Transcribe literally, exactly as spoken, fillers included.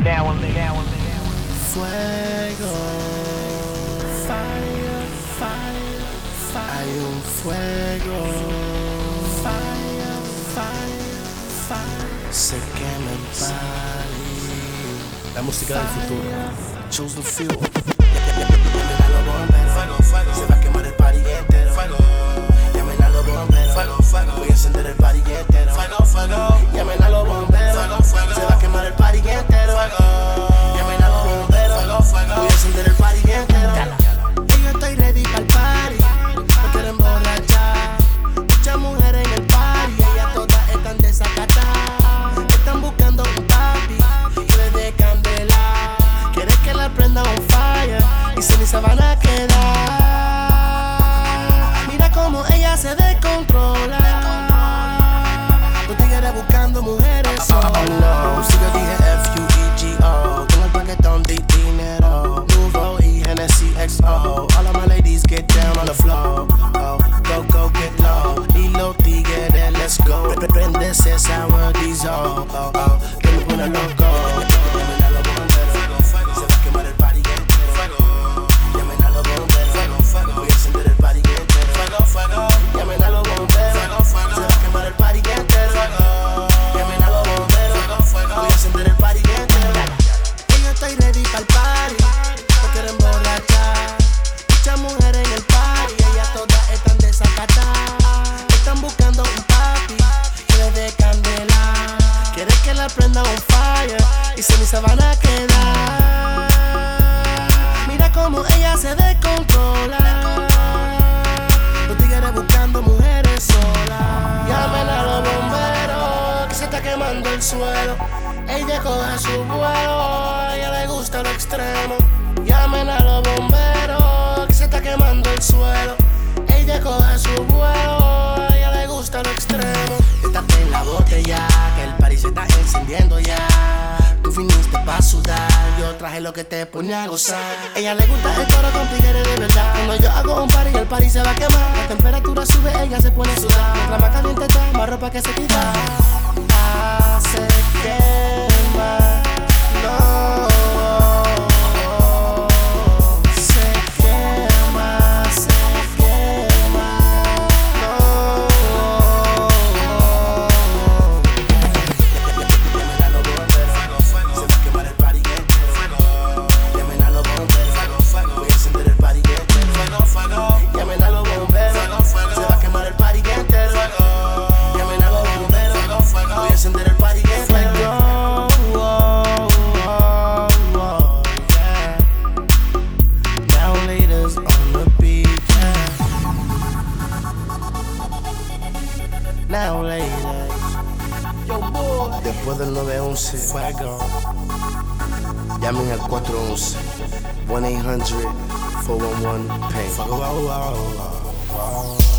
Fuego, fire, fire, fire. Hay un fuego, fire, fire, fire. Se quema el party. La música del futuro. Choose the field. Fuego, fuego. Se va a quemar el party entero. Fuego. Llamen a los bomberos. Fuego, fuego. Voy a encender el party entero. Fuego, fuego. Llamen a los bomberos. Fuego, fuego. Se va a quemar el party entero. Fuego. Llamen a los bomberos. Fuego, fuego. Voy a encender el party entero. Y yo estoy ready para el party. Me quiero emborrachar. Muchas mujeres en el party. Ellas todas están desacatadas. Están buscando un papi que les dé candela. Quieren que la prenda on fire y se ni se van a quedar. Mira cómo ella se descontrola. Los tigres buscando mujeres solas. Si yo dije F U E G O, con el paquetón de dinero. Nuvo y Hennessy X O. All of my ladies get down on the floor. Oh, go, go, get low. Y los tigres, let's go. Prende ese sour diesel. Oh, oh, que me pone loco. Prenda un fire y se ni se van a quedar. Mira cómo ella se descontrola. Los tigres buscando mujeres solas. Llamen a los bomberos que se está quemando el suelo. Ella coge su vuelo, a ella le gusta lo extremo. Llamen a los bomberos que se está quemando el suelo. Ella coge su vuelo, a ella le gusta lo extremo. Estate en la botella, que el party se está encendiendo ya. Tú viniste pa' sudar, yo traje lo que te pone a gozar. Ella le gusta el toro con tigres de verdad. Cuando yo hago un party, el party se va a quemar. La temperatura sube, ella se pone a sudar. Mientras más caliente está, más ropa que se quita. Ah, se quema, no. Now ladies, yo boy. Después del nueve once, fuego. Llamen al cuatro once, one eight hundred, four one one, pain. Fuego, wow, wow, wow.